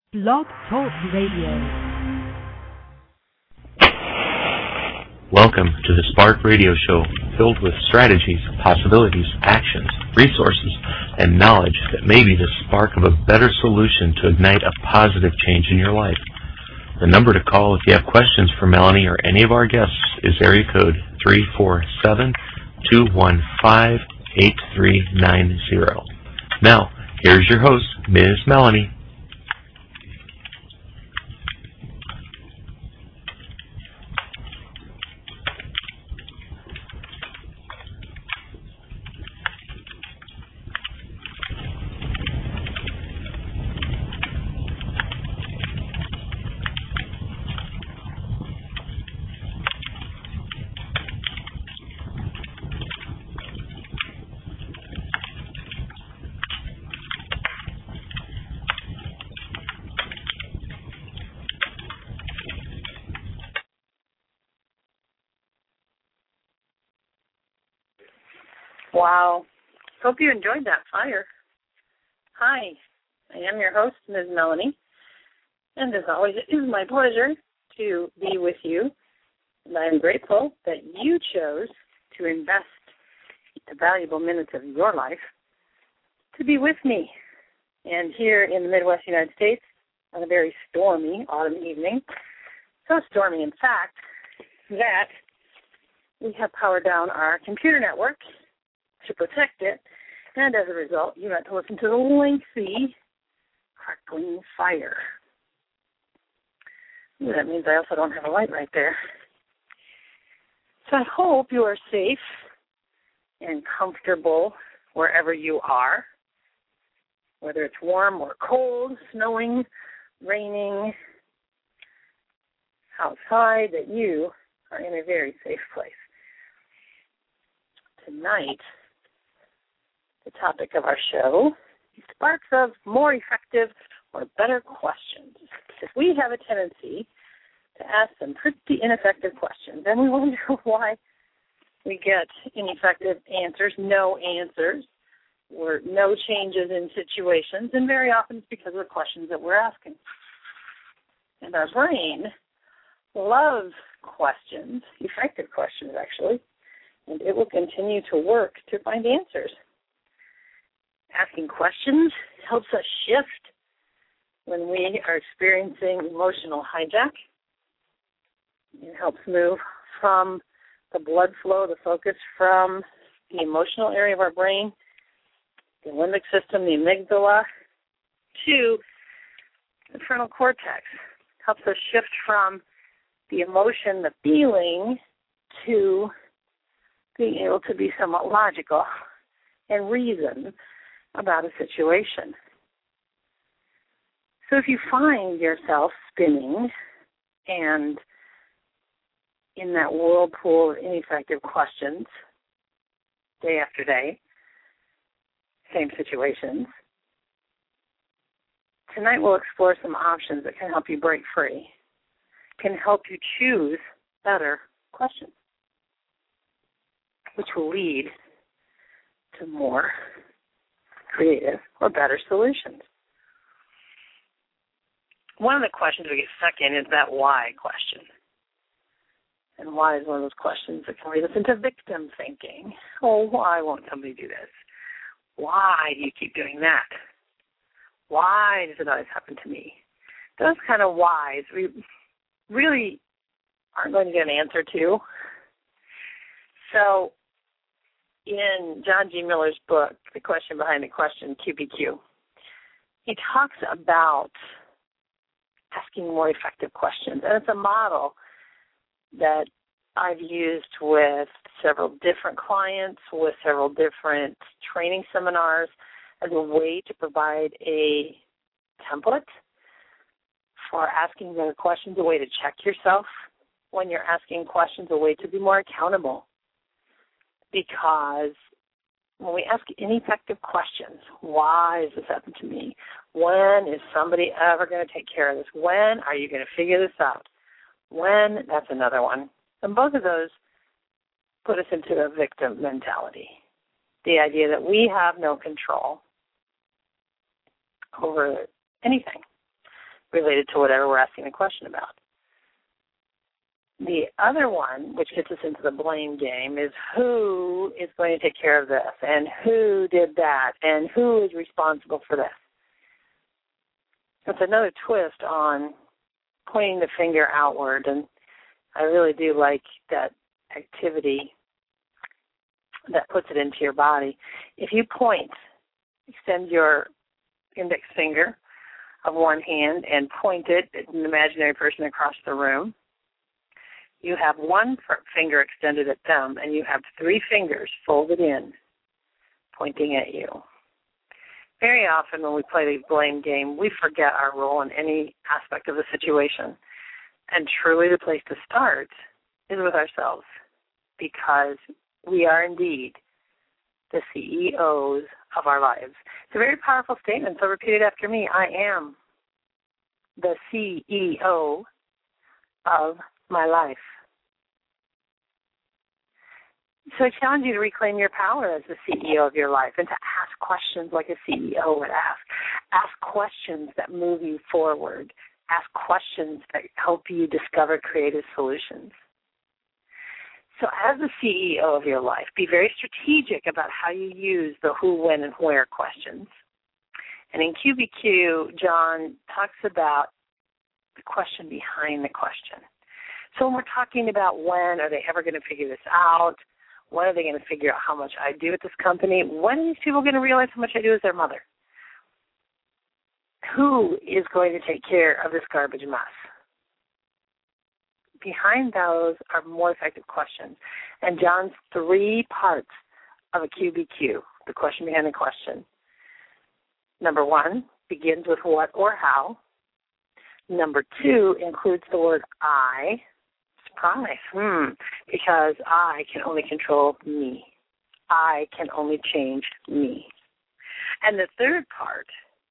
Blog Talk Radio. Welcome to the Spark Radio Show, filled with strategies, possibilities, actions, resources, and knowledge that may be the spark of a better solution to ignite a positive change in your life. The number to call if you have questions for Melanie or any of our guests is area code 347-215-8390. Now, here's your host, Ms. Melanie. Wow. Hope you enjoyed that fire. Hi, I am your host, Ms. Melanie, and as always, it is my pleasure to be with you, and I am grateful that you chose to invest the valuable minutes of your life to be with me. And here in the Midwest United States, on a very stormy autumn evening, so stormy, in fact, that we have powered down our computer network to protect it, and as a result, you got to listen to the lengthy, crackling fire. Ooh, that means I also don't have a light right there. So I hope you are safe and comfortable wherever you are, whether it's warm or cold, snowing, raining, outside, that you are in a very safe place. Tonight, the topic of our show is sparks of more effective or better questions. Because we have a tendency to ask some pretty ineffective questions, and we wonder why we get ineffective answers, no answers, or no changes in situations, and very often it's because of the questions that we're asking. And our brain loves questions, effective questions actually, and it will continue to work to find answers. Asking questions helps us shift when we are experiencing emotional hijack. It helps move from the blood flow, the focus from the emotional area of our brain, the limbic system, the amygdala, to the frontal cortex. It helps us shift from the emotion, the feeling, to being able to be somewhat logical and reason about a situation. So if you find yourself spinning and in that whirlpool of ineffective questions day after day, same situations, tonight we'll explore some options that can help you break free, can help you choose better questions, which will lead to more creative or better solutions. One of the questions we get stuck in is that why question. And why is one of those questions that can lead us into victim thinking. Oh, why won't somebody do this? Why do you keep doing that? Why does it always happen to me? Those kind of whys we really aren't going to get an answer to. So in John G. Miller's book, The Question Behind the Question, QBQ, he talks about asking more effective questions. And it's a model that I've used with several different clients, with several different training seminars, as a way to provide a template for asking better questions, a way to check yourself when you're asking questions, a way to be more accountable. Because when we ask ineffective questions, why has this happened to me? When is somebody ever going to take care of this? When are you going to figure this out? When? That's another one. And both of those put us into a victim mentality. The idea that we have no control over anything. related to whatever we're asking a question about. The other one, which gets us into the blame game, is who is going to take care of this, and who did that, and who is responsible for this. It's another twist on pointing the finger outward, and I really do like that activity that puts it into your body. If you point, extend your index finger of one hand and point it at an imaginary person across the room. You have one finger extended at them, and you have 3 fingers folded in, pointing at you. Very often when we play the blame game, we forget our role in any aspect of the situation. And truly the place to start is with ourselves, because we are indeed the CEOs of our lives. It's a very powerful statement, so repeat it after me. I am the CEO of my life. So I challenge you to reclaim your power as the CEO of your life and to ask questions like a CEO would ask. Ask questions that move you forward. Ask questions that help you discover creative solutions. So as the CEO of your life, be very strategic about how you use the who, when, and where questions. And in QBQ, John talks about the question behind the question. So when we're talking about when are they ever going to figure this out, when are they going to figure out how much I do at this company, when are these people going to realize how much I do as their mother? Who is going to take care of this garbage mess? Behind those are more effective questions. And John's 3 parts of a QBQ, the question behind the question. Number 1 begins with what or how. Number 2 includes the word I. Surprise. Because I can only control me. I can only change me. And the 3rd part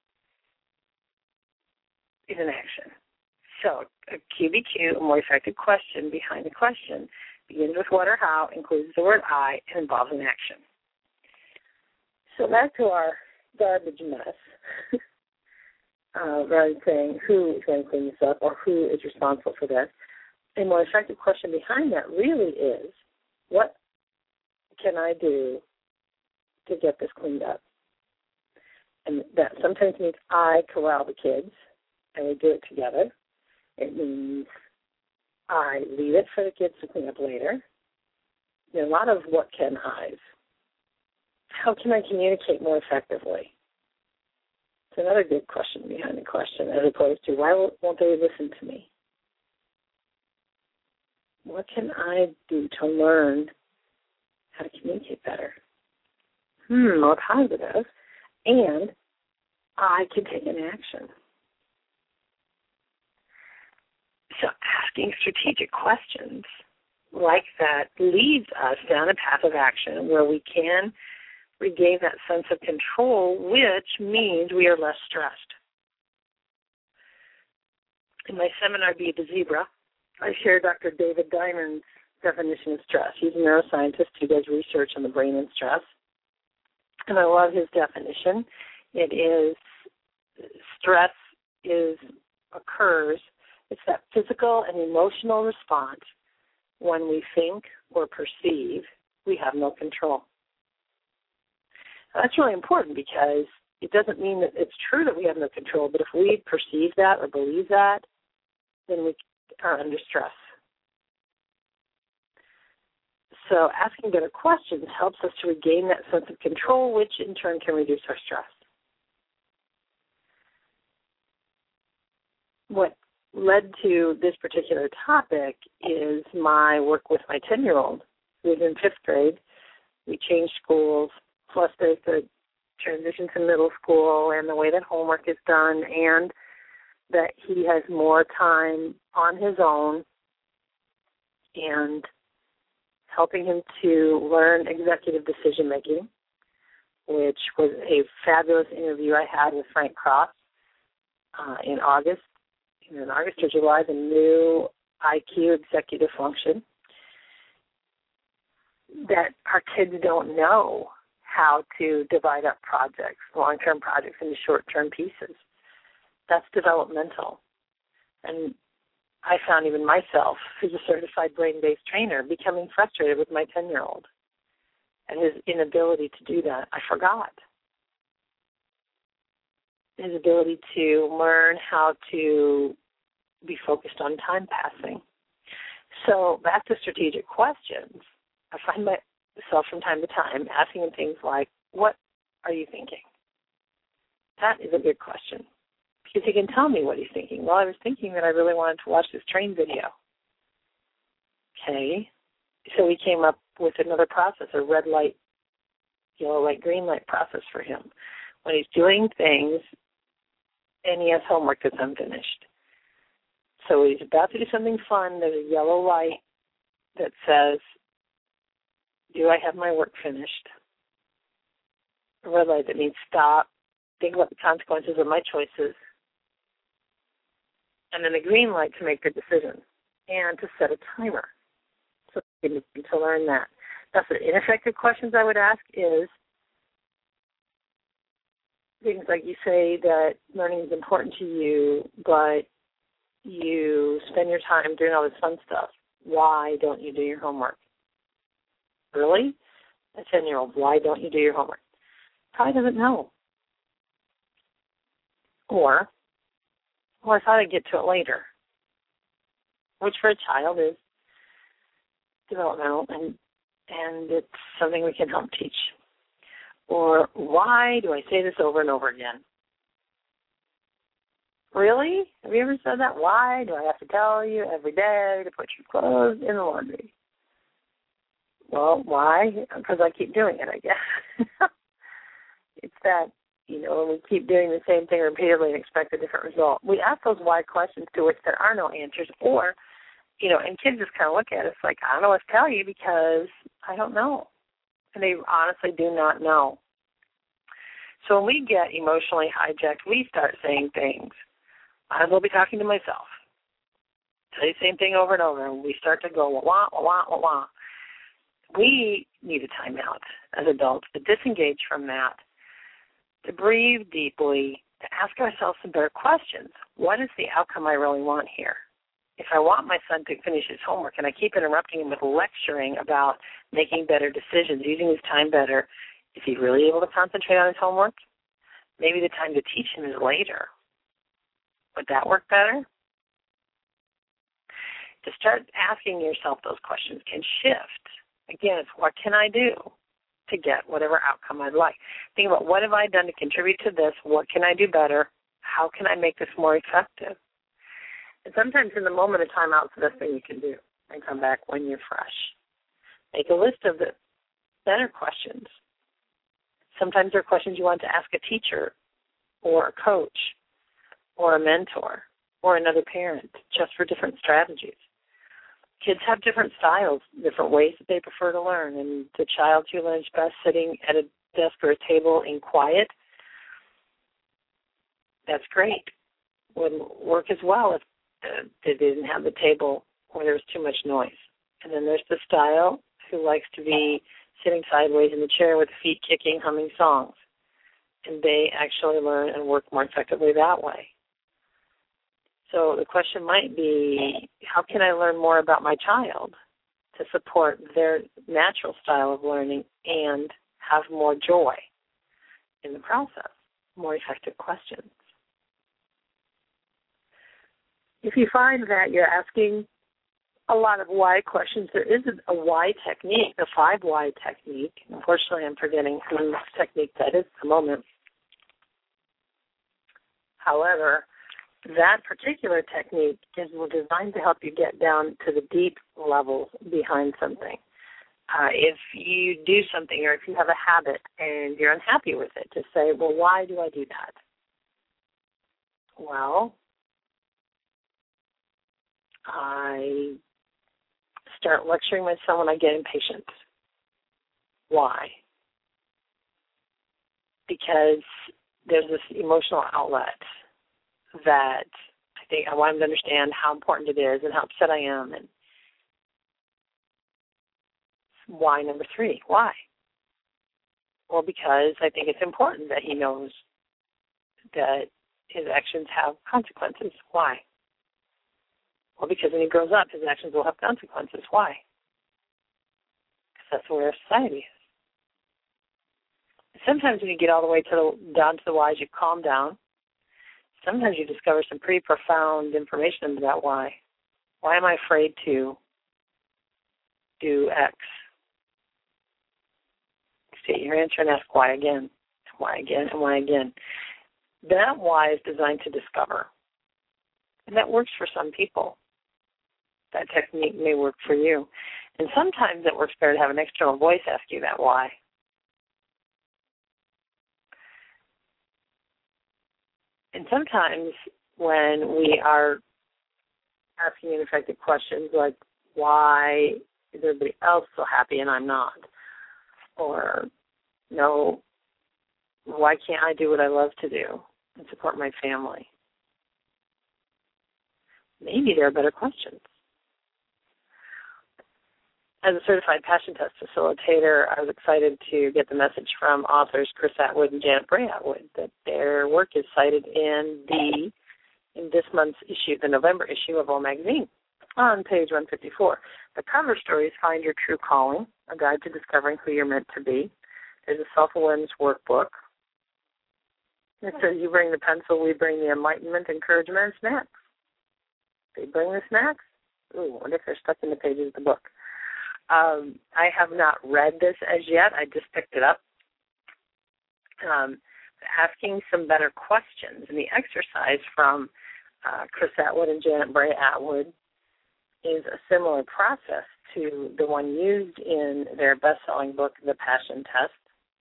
is an action. So a QBQ, a more effective question behind the question, begins with what or how, includes the word I, and involves an action. So back to our garbage mess, rather than saying who is going to clean this up or who is responsible for this, a more effective question behind that really is, what can I do to get this cleaned up? And that sometimes means I corral the kids, and we do it together. It means I leave it for the kids to clean up later. There are a lot of what can I's. How can I communicate more effectively? It's another good question behind the question, as opposed to why won't they listen to me? What can I do to learn how to communicate better? More positive. And I can take an action. So asking strategic questions like that leads us down a path of action where we can regain that sense of control, which means we are less stressed. In my seminar, Be the Zebra, I share Dr. David Diamond's definition of stress. He's a neuroscientist who does research on the brain and stress. And I love his definition. It is stress occurs. It's that physical and emotional response when we think or perceive we have no control. Now, that's really important because it doesn't mean that it's true that we have no control, but if we perceive that or believe that, then we are under stress. So asking better questions helps us to regain that sense of control, which in turn can reduce our stress. What led to this particular topic is my work with my 10-year-old who is in 5th grade. We changed schools, plus there's the transition to middle school and the way that homework is done, and that he has more time on his own, and helping him to learn executive decision-making, which was a fabulous interview I had with Frank Cross in August. In August or July, the new IQ executive function, that our kids don't know how to divide up projects, long-term projects, into short-term pieces. That's developmental. And I found even myself, who's a certified brain-based trainer, becoming frustrated with my 10-year-old and his inability to do that. I forgot his ability to learn how to be focused on time passing. So back to strategic questions, I find myself from time to time asking him things like, what are you thinking? That is a good question, because he can tell me what he's thinking. Well, I was thinking that I really wanted to watch this train video. Okay. So we came up with another process, a red light, yellow light, green light process for him. When he's doing things and he has homework that's unfinished. So he's about to do something fun, there's a yellow light that says, do I have my work finished? A red light that means stop, think about the consequences of my choices. And then a green light to make a decision and to set a timer. So you need to learn that. That's the ineffective questions I would ask is things like you say that learning is important to you, but you spend your time doing all this fun stuff. Why don't you do your homework? Really? A 10-year-old, why don't you do your homework? Probably doesn't know. Or, well, I thought I'd get to it later, which for a child is developmental, and it's something we can help teach. Or, why do I say this over and over again? Really? Have you ever said that? Why do I have to tell you every day to put your clothes in the laundry? Well, why? Because I keep doing it, I guess. It's that, when we keep doing the same thing repeatedly and expect a different result. We ask those why questions to which there are no answers, or, and kids just kind of look at us like, I don't know what to tell you because I don't know. And they honestly do not know. So when we get emotionally hijacked, we start saying things. I will be talking to myself. Tell you the same thing over and over, and we start to go, wah, wah, wah, wah, wah. We need a timeout as adults to disengage from that, to breathe deeply, to ask ourselves some better questions. What is the outcome I really want here? If I want my son to finish his homework and I keep interrupting him with lecturing about making better decisions, using his time better, is he really able to concentrate on his homework? Maybe the time to teach him is later. Would that work better? To start asking yourself those questions can shift. Again, it's what can I do to get whatever outcome I'd like. Think about what have I done to contribute to this? What can I do better? How can I make this more effective? And sometimes in the moment, a timeout's the best thing you can do, and come back when you're fresh. Make a list of the better questions. Sometimes there are questions you want to ask a teacher or a coach or a mentor or another parent, just for different strategies. Kids have different styles, different ways that they prefer to learn, and the child who learns best sitting at a desk or a table in quiet, that's great. Would work as well if they didn't have the table or there was too much noise. And then there's the style who likes to be sitting sideways in the chair with feet kicking, humming songs. And they actually learn and work more effectively that way. So the question might be, how can I learn more about my child to support their natural style of learning and have more joy in the process? More effective questions. If you find that you're asking a lot of why questions, there is a why technique, the 5 why technique. Unfortunately, I'm forgetting whose technique that is at the moment. However, that particular technique is designed to help you get down to the deep levels behind something. If you do something or if you have a habit and you're unhappy with it, to say, well, why do I do that? Well, I start lecturing my son when I get impatient. Why? Because there's this emotional outlet that I think I want him to understand how important it is and how upset I am. And why number 3? Why? Well, because I think it's important that he knows that his actions have consequences. Why? Well, because when he grows up, his actions will have consequences. Why? Because that's where society is. Sometimes when you get all the way down to the whys, you calm down. Sometimes you discover some pretty profound information about why. Why am I afraid to do X? State your answer and ask why again, why again, and why again. That why is designed to discover. And that works for some people. That technique may work for you. And sometimes it works better to have an external voice ask you that why. And sometimes when we are asking ineffective questions like, why is everybody else so happy and I'm not? Or, no, why can't I do what I love to do and support my family? Maybe there are better questions. As a certified passion test facilitator, I was excited to get the message from authors Chris Atwood and Janet Bray Atwood that their work is cited in this month's issue, the November issue of O Magazine, on page 154. The cover story is Find Your True Calling, a guide to discovering who you're meant to be. There's a self-awareness workbook. It says you bring the pencil, we bring the enlightenment, encouragement, and snacks. They bring the snacks? Ooh, I wonder if they're stuck in the pages of the book. I have not read this as yet. I just picked it up. Asking some better questions. And the exercise from Chris Atwood and Janet Bray Atwood is a similar process to the one used in their best-selling book, The Passion Test,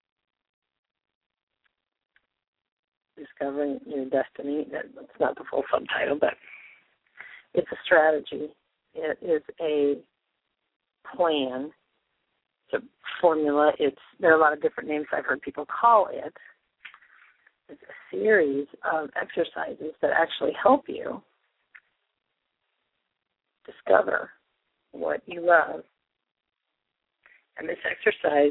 Discovering Your Destiny. That's not the full subtitle, but it's a strategy. It is a plan. It's a formula. There are a lot of different names I've heard people call it. It's a series of exercises that actually help you discover what you love. And this exercise,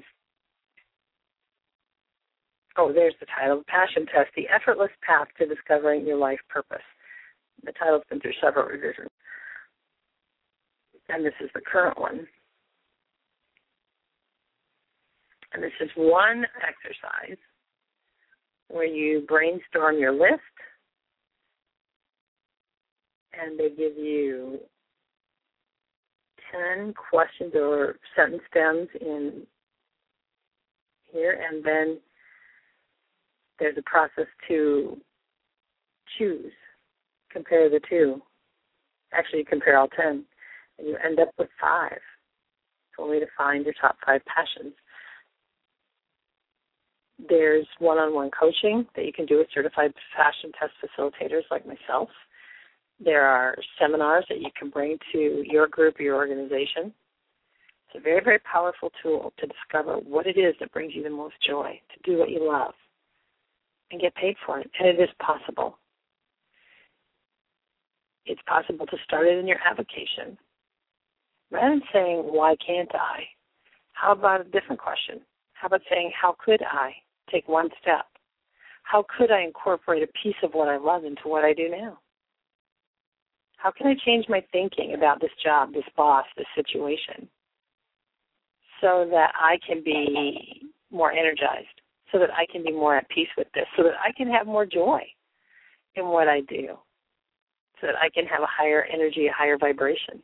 there's the title, Passion Test, The Effortless Path to Discovering Your Life Purpose. The title's been through several revisions. And this is the current one. And this is one exercise where you brainstorm your list, and they give you 10 questions or sentence stems in here, and then there's a process to choose, compare the two. Actually, you compare all 10, and you end up with 5. It's only to find your top 5 passions. There's one-on-one coaching that you can do with certified passion test facilitators like myself. There are seminars that you can bring to your group or your organization. It's a very, very powerful tool to discover what it is that brings you the most joy, to do what you love, and get paid for it. And it is possible. It's possible to start it in your avocation. Rather than saying, why can't I? How about a different question? How about saying, how could I take one step? How could I incorporate a piece of what I love into what I do now? How can I change my thinking about this job, this boss, this situation, so that I can be more energized, so that I can be more at peace with this, so that I can have more joy in what I do, so that I can have a higher energy, a higher vibration?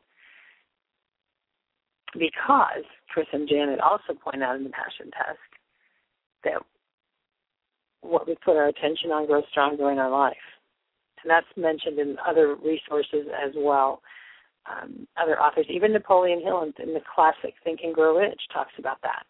Because Chris and Janet also point out in the Passion Test that what we put our attention on grows stronger in our life. And that's mentioned in other resources as well. Other authors, even Napoleon Hill in the classic Think and Grow Rich talks about that.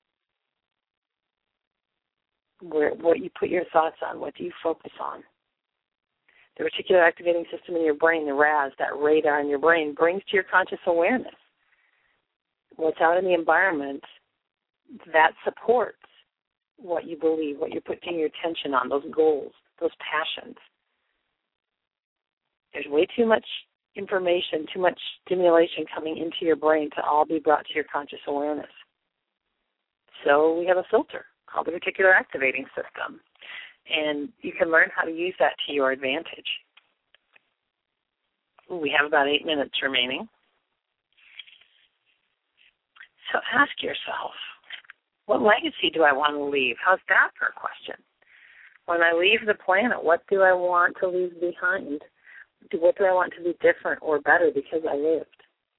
What you put your thoughts on, what do you focus on? The reticular activating system in your brain, the RAS, that radar in your brain, brings to your conscious awareness what's out in the environment that supports what you believe, what you're putting your attention on, those goals, those passions. There's way too much information, too much stimulation coming into your brain to all be brought to your conscious awareness. So we have a filter called the reticular activating system, and you can learn how to use that to your advantage. We have about 8 minutes remaining. So ask yourself, what legacy do I want to leave? How's that for a question? When I leave the planet, what do I want to leave behind? What do I want to be different or better because I lived?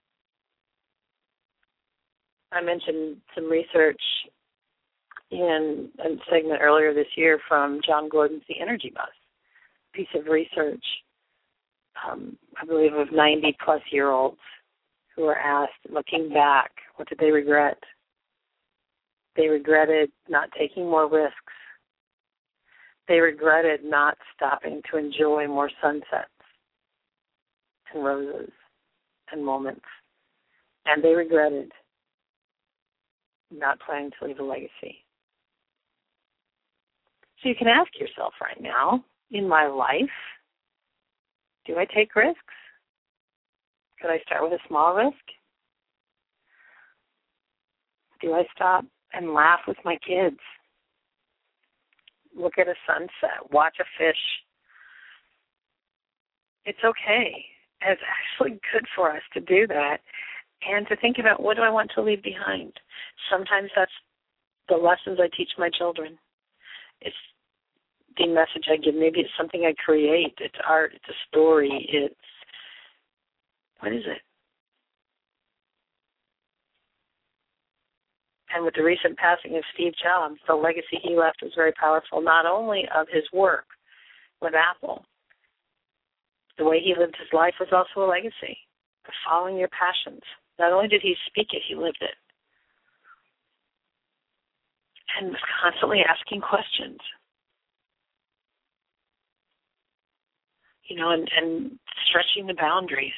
I mentioned some research in a segment earlier this year from John Gordon's The Energy Bus, a piece of research, I believe, of 90-plus-year-olds who were asked, looking back, what did they regret? They regretted not taking more risks. They regretted not stopping to enjoy more sunsets and roses and moments. And they regretted not planning to leave a legacy. So you can ask yourself right now, in my life, do I take risks? Could I start with a small risk? Do I stop and laugh with my kids? Look at a sunset, watch a fish. It's okay. It's actually good for us to do that and to think about, what do I want to leave behind? Sometimes that's the lessons I teach my children. It's the message I give. Maybe it's something I create. It's art. It's a story. It's, what is it? And with the recent passing of Steve Jobs, the legacy he left was very powerful, not only of his work with Apple. The way he lived his life was also a legacy of following your passions. Not only did he speak it, he lived it. And was constantly asking questions. And stretching the boundaries.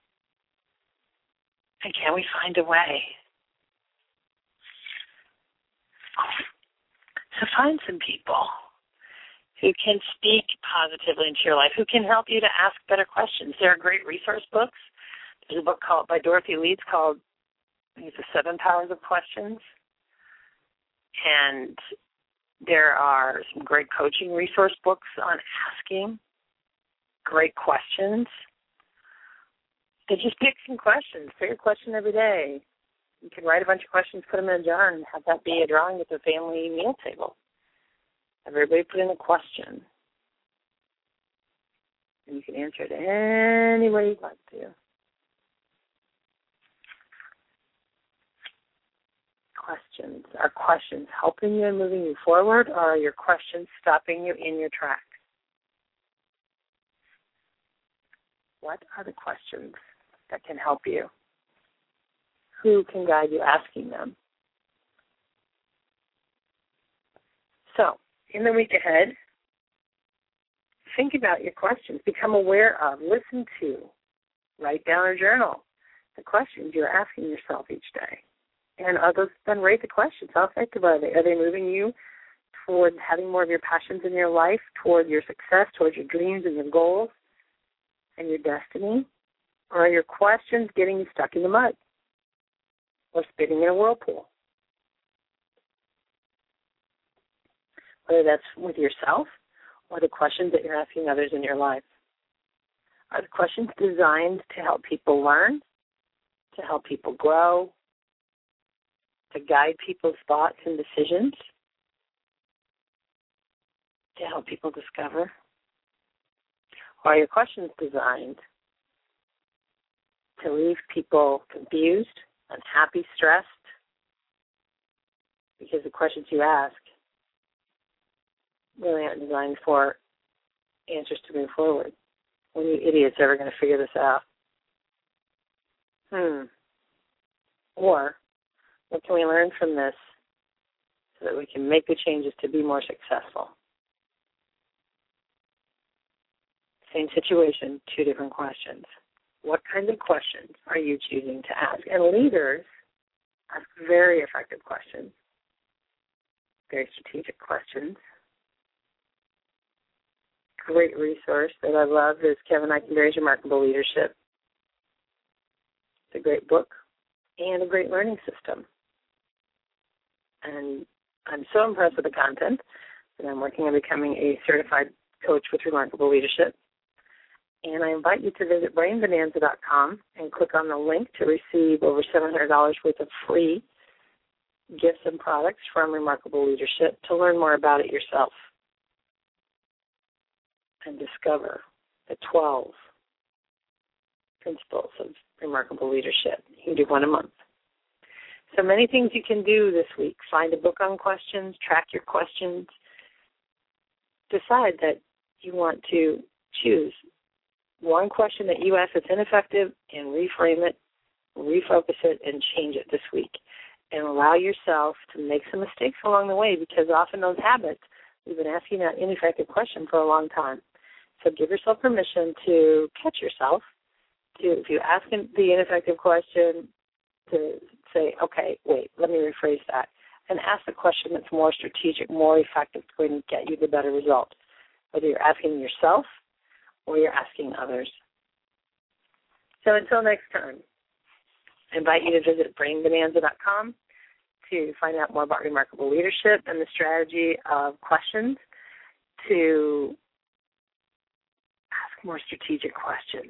And can we find a way? So find some people who can speak positively into your life, who can help you to ask better questions. There are great resource books. There's a book by Dorothy Leeds called, I think it's The 7 Powers of Questions. And there are some great coaching resource books on asking great questions. So just pick some questions. Pick a question every day. You can write a bunch of questions, put them in a jar, and have that be a drawing at the family meal table. Everybody put in a question. And you can answer it any way you'd like to. Questions. Are questions helping you and moving you forward, or are your questions stopping you in your tracks? What are the questions that can help you? Who can guide you asking them? So, in the week ahead, think about your questions. Become aware of, listen to, write down or journal the questions you're asking yourself each day. And then rate the questions. How effective are they? Are they moving you toward having more of your passions in your life, toward your success, toward your dreams and your goals and your destiny? Or are your questions getting you stuck in the mud or spinning in a whirlpool? Whether that's with yourself or the questions that you're asking others in your life. Are the questions designed to help people learn, to help people grow, to guide people's thoughts and decisions, to help people discover? Or are your questions designed to leave people confused, unhappy, stressed? Because the questions you ask really aren't designed for answers to move forward. When you idiots ever going to figure this out? Or what can we learn from this so that we can make the changes to be more successful? Same situation, 2 different questions. What kinds of questions are you choosing to ask? And leaders ask very effective questions, very strategic questions. Great resource that I love is Kevin Eikenberry's Remarkable Leadership. It's a great book and a great learning system. And I'm so impressed with the content that I'm working on becoming a certified coach with Remarkable Leadership. And I invite you to visit brainbonanza.com and click on the link to receive over $700 worth of free gifts and products from Remarkable Leadership to learn more about it yourself and discover the 12 principles of Remarkable Leadership. You can do one a month. So many things you can do this week. Find a book on questions, track your questions, decide that you want to choose one question that you ask that's ineffective and reframe it, refocus it, and change it this week. And allow yourself to make some mistakes along the way, because often those habits, we've been asking that ineffective question for a long time. So give yourself permission to catch yourself, to, if you ask the ineffective question, to say, okay, wait, let me rephrase that, and ask the question that's more strategic, more effective, going to get you the better result, whether you're asking yourself or you're asking others. So until next time, I invite you to visit brainbonanza.com to find out more about Remarkable Leadership and the strategy of questions, to ask more strategic questions,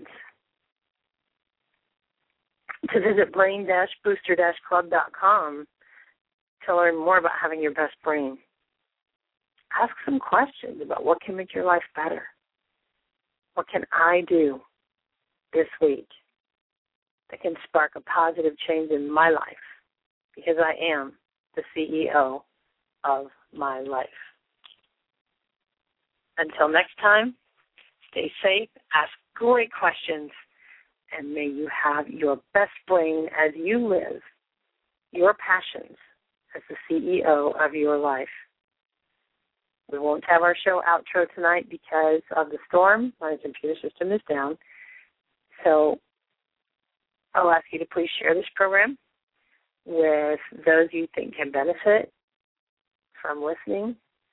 to visit brain-booster-club.com to learn more about having your best brain. Ask some questions about what can make your life better. What can I do this week that can spark a positive change in my life? Because I am the CEO of my life. Until next time, stay safe, ask great questions, and may you have your best brain as you live your passions as the CEO of your life. We won't have our show outro tonight because of the storm. My computer system is down. So I'll ask you to please share this program with those you think can benefit from listening,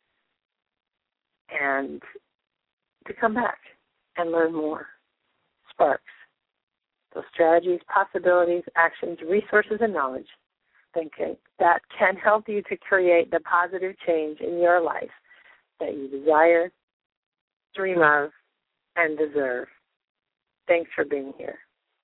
and to come back and learn more. Sparks. Those strategies, possibilities, actions, resources, and knowledge that can help you to create the positive change in your life that you desire, dream of, and deserve. Thanks for being here.